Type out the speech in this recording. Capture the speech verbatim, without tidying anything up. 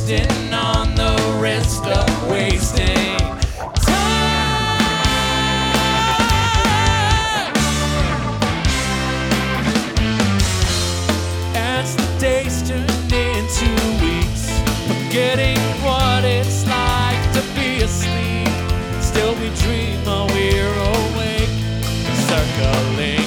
wasting on the rest of wasting time. As the days turn into weeks, forgetting what it's like to be asleep, still we dream while we're awake, circling